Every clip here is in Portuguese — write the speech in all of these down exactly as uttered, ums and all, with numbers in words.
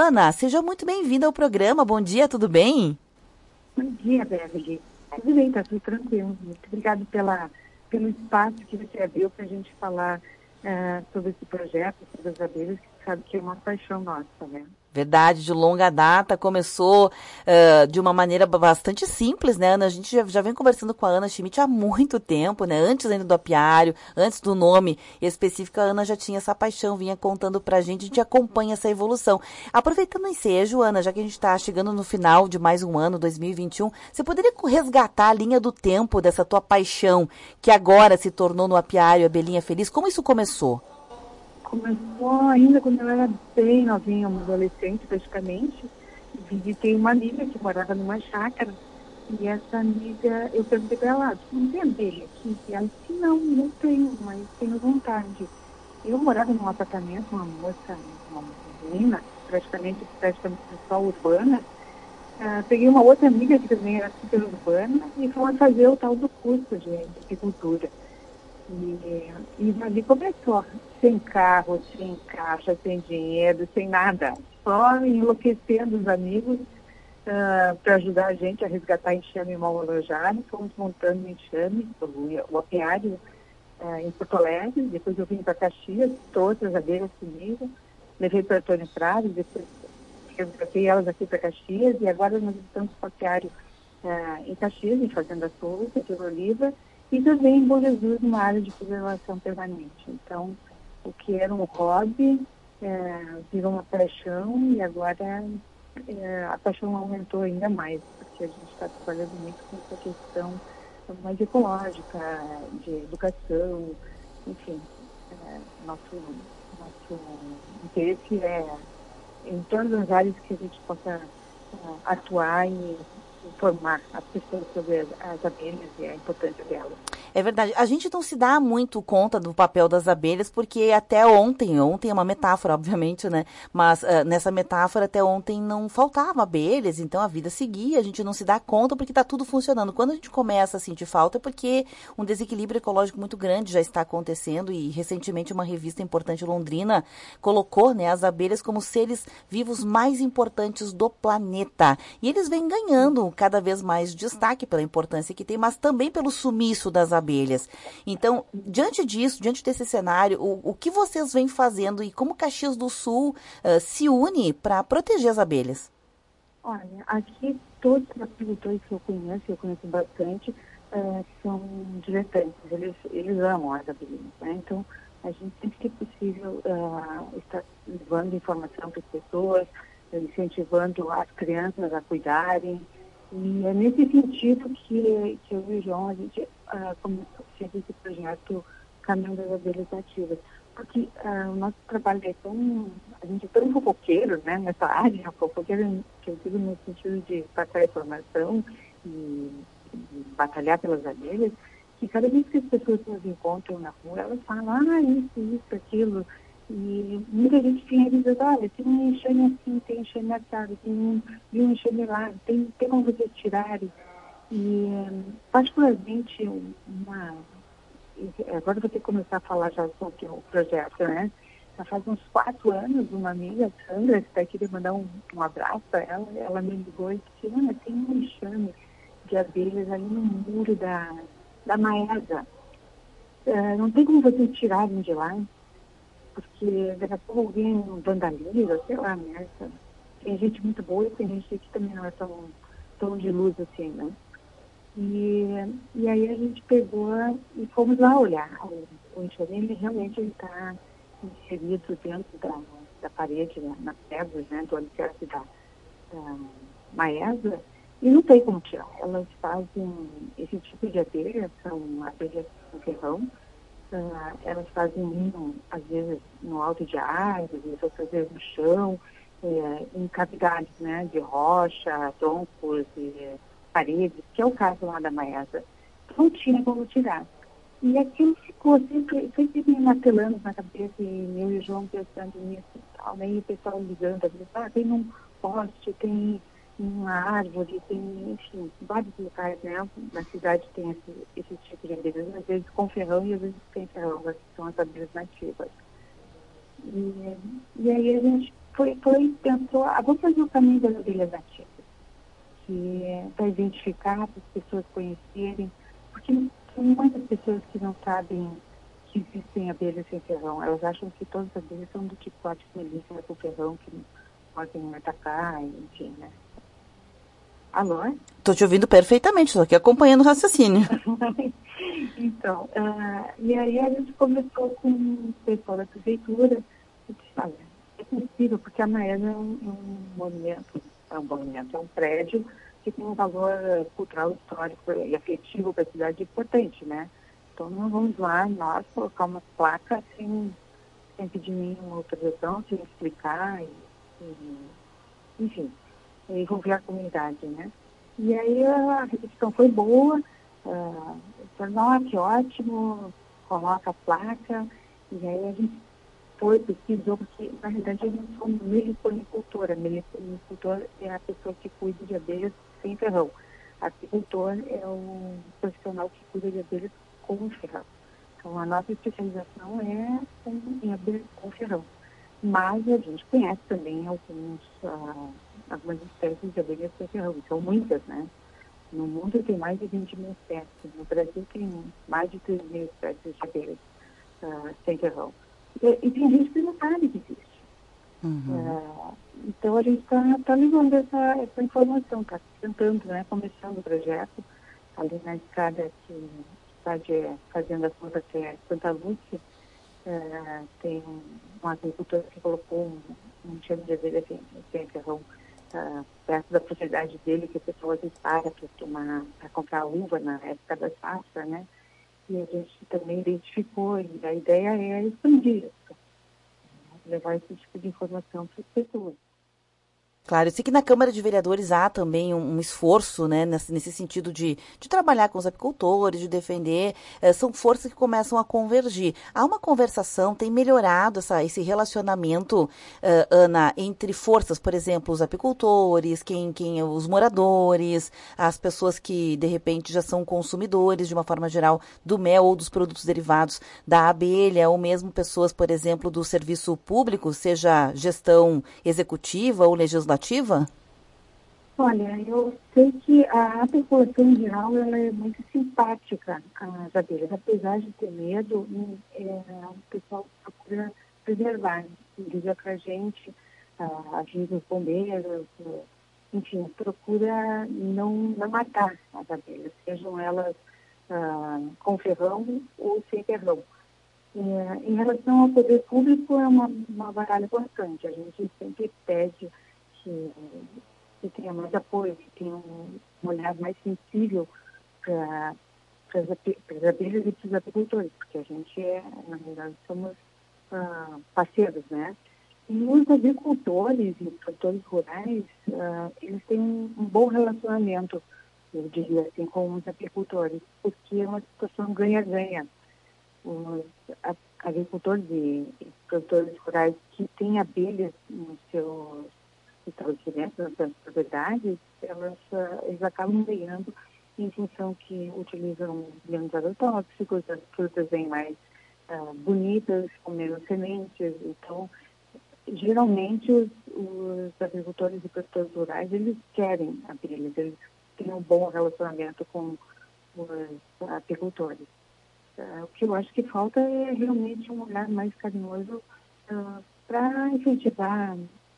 Ana, seja muito bem-vinda ao programa. Bom dia, tudo bem? Bom dia, Beverly. Tudo bem, está tudo tranquilo. Muito obrigada pela, pelo espaço que você abriu para a gente falar uh, sobre esse projeto, sobre as abelhas, que sabe que é uma paixão nossa, né? Verdade, de longa data, começou uh, de uma maneira bastante simples, né, Ana? A gente já, já vem conversando com a Ana Schmidt há muito tempo, né? Antes ainda do apiário, antes do nome específico, a Ana já tinha essa paixão, vinha contando pra gente, a gente acompanha essa evolução. Aproveitando o ensejo, Ana, já que a gente está chegando no final de mais um ano, dois mil e vinte e um, você poderia resgatar a linha do tempo dessa tua paixão, que agora se tornou no apiário Abelhinha Feliz? Como isso começou? Começou ainda quando eu era bem novinha, uma adolescente praticamente. Visitei uma amiga que morava numa chácara. E essa amiga, eu perguntei para ela, tu não tem abelha aqui? E ela disse, não, não tenho, mas tenho vontade. Eu morava num apartamento, uma moça, uma menina, praticamente, praticamente só urbana. Uh, peguei uma outra amiga que também era super urbana e fomos fazer o tal do curso de apicultura. E, e ali começou, sem carro, sem caixa, sem dinheiro, sem nada, só enlouquecendo os amigos uh, para ajudar a gente a resgatar enxame mal alojado. Fomos montando o enxame, o, o apiário uh, em Porto Alegre. Depois eu vim para Caxias, todas as abelhas comigo, levei para Antônio Prado, depois eu tratei elas aqui para Caxias, e agora nós estamos com o apiário uh, em Caxias, em Fazenda Souza, de Oliva, e também em Bom Jesus, numa área de preservação permanente. Então, o que era um hobby é, virou uma paixão, e agora é, a paixão aumentou ainda mais, porque a gente está trabalhando muito com essa questão mais ecológica, de educação, enfim. É, nosso, nosso interesse é em todas as áreas que a gente possa uh, atuar e informar as pessoas sobre as, as abelhas e a importância delas. É verdade. A gente não se dá muito conta do papel das abelhas, porque até ontem, ontem é uma metáfora, obviamente, né? Mas uh, nessa metáfora, até ontem não faltavam abelhas, então a vida seguia, a gente não se dá conta porque está tudo funcionando. Quando a gente começa a sentir falta, é porque um desequilíbrio ecológico muito grande já está acontecendo, e recentemente uma revista importante londrina colocou, né, as abelhas como seres vivos mais importantes do planeta. E eles vêm ganhando cada vez mais destaque pela importância que tem, mas também pelo sumiço das abelhas. abelhas. Então, diante disso, diante desse cenário, o, o que vocês vêm fazendo e como Caxias do Sul uh, se une para proteger as abelhas? Olha, aqui todos os apicultores que eu conheço, eu conheço bastante, uh, são diletantes, eles, eles amam as abelhas, né? Então, a gente sempre que possível uh, está levando informação para as pessoas, incentivando as crianças a cuidarem. E é nesse sentido que, que eu e o João, a gente uh, começou a fazer esse projeto Caminho das Abelhas Nativas. Porque uh, o nosso trabalho é tão, a gente é tão fofoqueiro, né, nessa área, fofoqueiro que eu digo no sentido de passar informação e, e batalhar pelas abelhas, que cada vez que as pessoas nos encontram na rua, elas falam, ah, isso, isso, aquilo. E muita gente tinha dito, olha, tem um enxame assim, tem um enxame assado, tem um, um enxame lá, tem, tem como vocês tirarem. E, particularmente, uma... Agora vou ter que começar a falar já sobre o projeto, né? Já faz uns quatro anos, uma amiga, Sandra, que está aqui, de mandar um, um abraço para ela, ela me ligou e disse, Ana, tem um enxame de abelhas ali no muro da, da Maesa. Uh, não tem como vocês tirarem de lá? Porque daqui a pouco alguém vandaliza, sei lá, né? Tem gente muito boa e tem gente que também não é tão, tão de luz assim, né? E, e aí a gente pegou e fomos lá olhar. O, o enxame, ele realmente está inserido dentro da, da parede, né, nas pedras, né, do alicerce da, da Maesa, e não tem como tirar. Elas fazem esse tipo de abelha, são abelhas com ferrão. Uh, elas fazem ninho, às vezes, no alto de árvores, outras vezes no chão, é, em cavidades, né, de rocha, troncos e paredes, que é o caso lá da Maesa. Não tinha como tirar. E aquilo ficou sempre, sempre me martelando na cabeça, e eu e o João pensando nisso e tal. Daí o pessoal ligando, ah, tem um poste, tem uma árvore, tem, enfim, vários locais, né? Na cidade tem esse, esse tipo de abelhas, às vezes com ferrão e às vezes sem ferrão, que são as abelhas nativas. E, e aí a gente foi, foi pensou, ah, vamos fazer o caminho das abelhas nativas, que é para identificar, para as pessoas conhecerem, porque tem muitas pessoas que não sabem que existem abelhas sem ferrão. Elas acham que todas as abelhas são do tipo Apis mellifera com ferrão, que podem atacar, enfim, né? Alô? Estou te ouvindo perfeitamente, estou aqui acompanhando o raciocínio. Então, uh, e aí a gente começou com o pessoal da prefeitura e disse, olha, é possível, porque a Maesa é um, um monumento, é um monumento, é um prédio que tem um valor cultural, histórico e afetivo para a cidade importante, né? Então não vamos lá, nós, colocar uma placa sem, sem pedir nenhuma autorização, sem explicar, e, e, enfim, envolver a comunidade, né? E aí a recepção foi boa, uh, falou, que ótimo, coloca a placa, e aí a gente foi, pesquisou, porque na verdade eu não sou meliponicultora. Meliponicultor é a pessoa que cuida de abelhas sem ferrão. Apicultor é o profissional que cuida de abelhas com ferrão. Então a nossa especialização é em abelhas com ferrão. Mas a gente conhece também alguns, uh, algumas espécies de abelhas sem ferrão, são muitas, né? No mundo tem mais de vinte mil espécies, no Brasil tem mais de três mil espécies de abelhas uh, sem ferrão. E, e tem gente que não sabe que existe. Uhum. Uh, então a gente está tá levando essa, essa informação, está tentando, né, começando o projeto ali na estrada que está fazendo a ponta até Santa Lúcia. Uh, tem um agricultor que colocou um, um enxame de abelha sem, sem ferrão uh, perto da propriedade dele, que a pessoa às vezes para para tomar, para comprar uva na época da safra, né? E a gente também identificou, e a ideia é expandir isso, levar esse tipo de informação para as pessoas. Claro, eu sei que na Câmara de Vereadores há também um, um esforço, né, nesse, nesse sentido de, de trabalhar com os apicultores, de defender, eh, são forças que começam a convergir. Há uma conversação, tem melhorado essa, esse relacionamento, eh, Ana, entre forças, por exemplo, os apicultores, quem, quem, os moradores, as pessoas que, de repente, já são consumidores, de uma forma geral, do mel ou dos produtos derivados da abelha, ou mesmo pessoas, por exemplo, do serviço público, seja gestão executiva ou legislativa? Olha, eu sei que a população em geral ela é muito simpática às abelhas, apesar de ter medo, é, o pessoal procura preservar, liga para a gente, avisa os bombeiros, enfim, procura não, não matar as abelhas, sejam elas ah, com ferrão ou sem ferrão. É, em relação ao poder público, é uma, uma batalha constante, a gente sempre pede que, que tenha mais apoio, que tenha um, um olhar mais sensível para as abelhas e para os apicultores, porque a gente é, na verdade, somos ah, parceiros, né? E os agricultores e produtores rurais, ah, eles têm um, um bom relacionamento, eu diria assim, com os apicultores, porque é uma situação ganha-ganha. Os agricultores e produtores rurais que têm abelhas nos seus estabelecimentos, nas suas propriedades, elas, eles acabam ganhando em função que utilizam menos agrotóxicos, as frutas vêm mais uh, bonitas, com menos sementes. Então, geralmente, os, os agricultores e produtores rurais, eles querem abelhas, eles têm um bom relacionamento com os apicultores. Uh, o que eu acho que falta é realmente um olhar mais carinhoso uh, para incentivar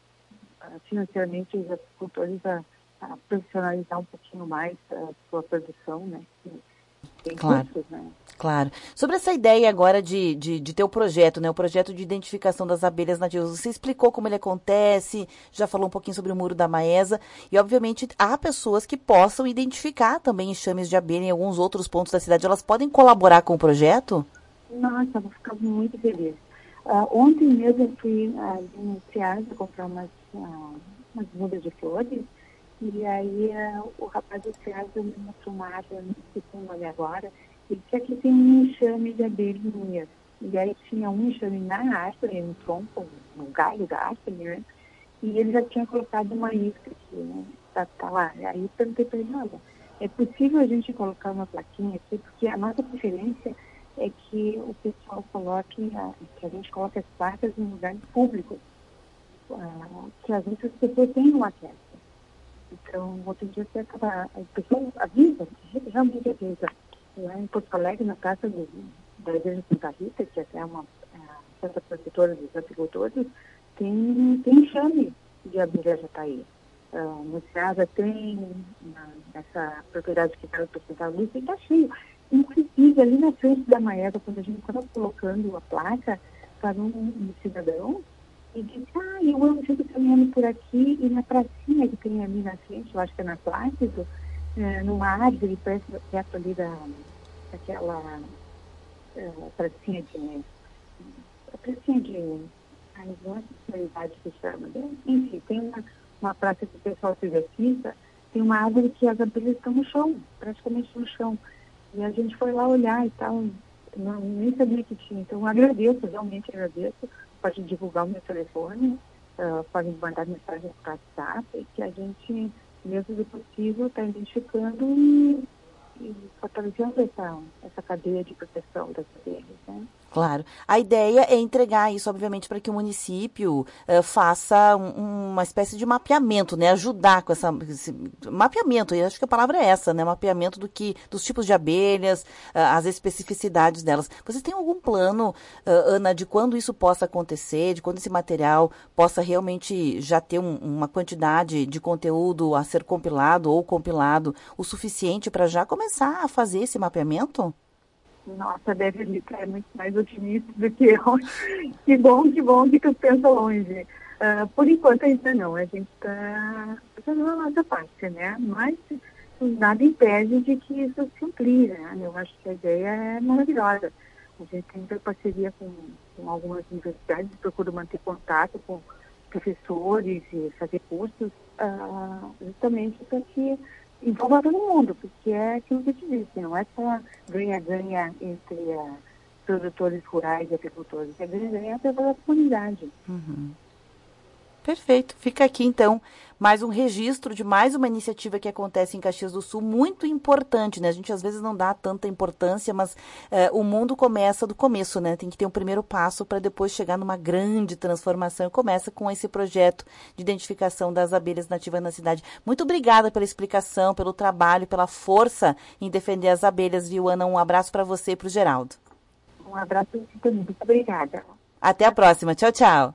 uh, financeiramente os agricultores a, a profissionalizar um pouquinho mais a sua produção, né? Tem Claro. custos, né? Claro. Sobre essa ideia agora de, de, de ter o projeto, né? O projeto de identificação das abelhas nativas. Você explicou como ele acontece, já falou um pouquinho sobre o Muro da Maesa. E, obviamente, há pessoas que possam identificar também enxames de abelha em alguns outros pontos da cidade. Elas podem colaborar com o projeto? Nossa, eu vou ficar muito feliz. Uh, ontem mesmo eu fui ali no Ceasa comprar umas, uh, umas mudas de flores. E aí uh, o rapaz do Ceasa me mostrou uma árvore, não sei o nome agora. E que aqui tem um enxame de abelhinhas. E aí tinha um enxame na árvore, no tronco, no galho da árvore, né? E ele já tinha colocado uma isca aqui, né? Tá, tá lá. E aí eu perguntei para ele, olha, é possível a gente colocar uma plaquinha aqui? Porque a nossa preferência é que o pessoal coloque, a, que a gente coloque as placas em lugares públicos. uh, que às vezes as pessoas têm um acesso. Então, hoje em dia, você acaba, a pessoa avisa, realmente avisa. Lá em Porto Alegre, na casa do, da Igreja Santa Rita, que até é uma a Santa Protetora dos Agricultores, tem, tem enxame de abelha jataí. Uh, no Ceasa tem, na, nessa propriedade que está no Santa Luz, está cheio. Inclusive, ali na frente da Maeda, quando a gente estava colocando a placa para um, um cidadão, e disse, ah, eu amo sempre caminhando por aqui, e na pracinha que tem ali na frente, eu acho que é na Plácido, é, numa árvore perto, perto ali da, daquela é, pracinha de... a pracinha de... ai, não é a unidade que chama, né? Enfim, tem uma, uma praça que o pessoal se exercita, tem uma árvore que as abelhas estão no chão, praticamente no chão. E a gente foi lá olhar e tal, não, nem sabia que tinha. Então, agradeço, realmente agradeço. Pode divulgar o meu telefone, uh, pode mandar mensagem para o WhatsApp, que a gente, mesmo do possível, está identificando e, e fortalecendo essa, essa cadeia de proteção das abelhas, né? Claro. A ideia é entregar isso, obviamente, para que o município uh, faça um, uma espécie de mapeamento, né? Ajudar com essa, esse mapeamento, e acho que a palavra é essa, né? Mapeamento do que, dos tipos de abelhas, uh, as especificidades delas. Vocês têm algum plano, uh, Ana, de quando isso possa acontecer, de quando esse material possa realmente já ter um, uma quantidade de conteúdo a ser compilado ou compilado o suficiente para já começar a fazer esse mapeamento? Nossa, deve estar muito mais otimista do que eu. Que bom, que bom que tu pensa longe. Uh, por enquanto ainda não, a gente está fazendo a nossa parte, né? Mas nada impede de que isso se amplie, né? Eu acho que a ideia é maravilhosa. A gente tem parceria com, com algumas universidades, procura manter contato com professores e fazer cursos, uh, justamente para que envolva todo mundo, porque é aquilo que eu te disse, não é só ganha-ganha entre uh, produtores rurais e agricultores, é ganha-ganha pela comunidade. Uhum. Perfeito. Fica aqui, então, mais um registro de mais uma iniciativa que acontece em Caxias do Sul, muito importante, né? A gente às vezes não dá tanta importância, mas uh, o mundo começa do começo, né? Tem que ter um primeiro passo para depois chegar numa grande transformação. E começa com esse projeto de identificação das abelhas nativas na cidade. Muito obrigada pela explicação, pelo trabalho, pela força em defender as abelhas, viu, Ana? Um abraço para você e para o Geraldo. Um abraço, muito obrigada. Até a próxima. Tchau, tchau.